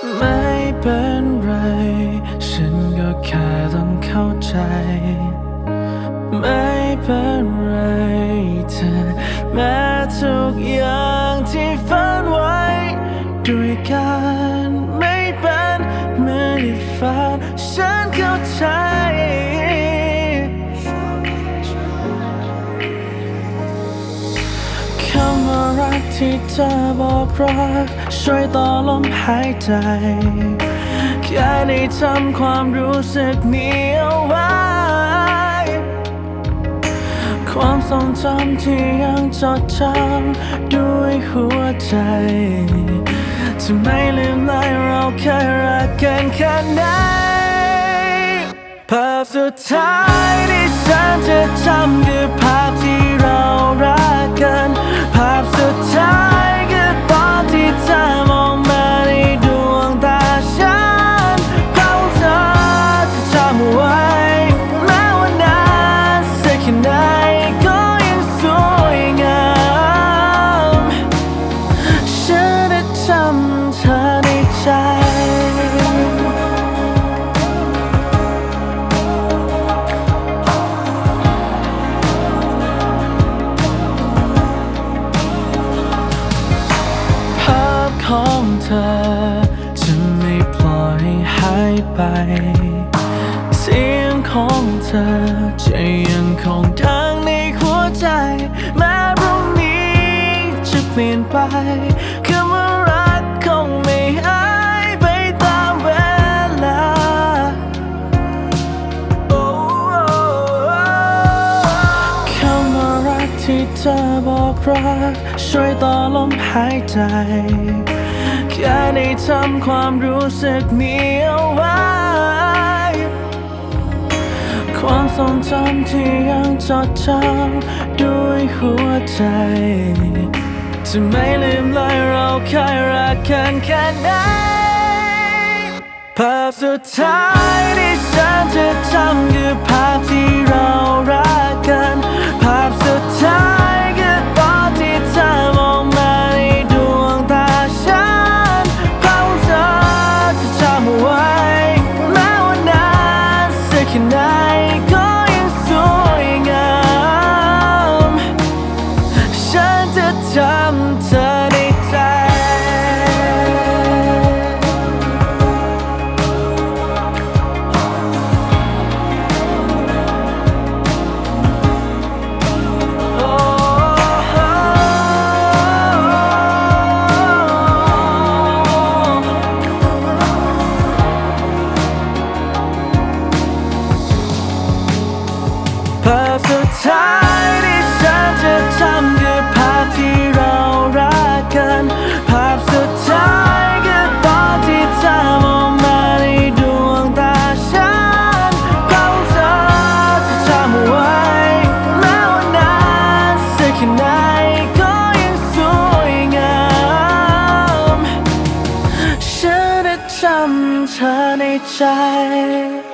ไม่เป็นไรฉันก็แค่ต้องเข้าใจไม่เป็นไรเธอแม้ทุกอย่างที่ฝันไว้ด้วยกันไม่เป็นเหมือนที่ฝันฉันเข้าใจคำว่ารักที่เธอบอกรักช่วยต่อลมหายใจแค่ได้ทำความรู้สึกนี้เอาไว้ความทรงจำที่ยังจดจำด้วยหัวใจจะไม่ลืมเลยเราเคยรักกันแค่ไหนภาพสุดท้ายที่ฉันจะจำคือภาพที่เรารักกันภาพสุดท้ายคือตอนที่เธอมองมาในดวงตาฉันภาพของเธอจะจำไว้แม้ว่านานสักแค่ไหนก็ยังสวยงามฉันได้จำเธอในใจของเธอจะไม่ปล่อยหายไปเสียงของเธอจะยังคงดังในหัวใจแม้พรุ่งนี้จะเปลี่ยนไปคำว่ารักคงไม่หายไปตามเวลาคำว่ารักที่เธอบอกรักช่วยต่อลมหายใจแค่ได้ทำความรู้สึกนี้เอาไว้ความทรงจำที่ยังจดจำด้วยหัวใจจะไม่ลืมเลยเราเคยรักกันแค่ไหนภาพสุดท้ายที่ฉันจะจำคือภาพที่เรารักกันภาพสุดท้ายคือตอนที่เธอมองมาในดวงตาฉันภาพของเธอจะจำไว้แม้ว่านานสักแค่ไหนก็ยังสวยงามฉันจะจำเธอในใจภาพสุดท้ายที่ฉันจะจำคือภาพที่เรารักกันภาพสุดท้ายคือตอนที่เธอมองมาในดวงตาฉันภาพของเธอจะจำไว้แม้ว่านานสักแค่ไหนก็ยังสวยงามฉันได้จำเธอในใจ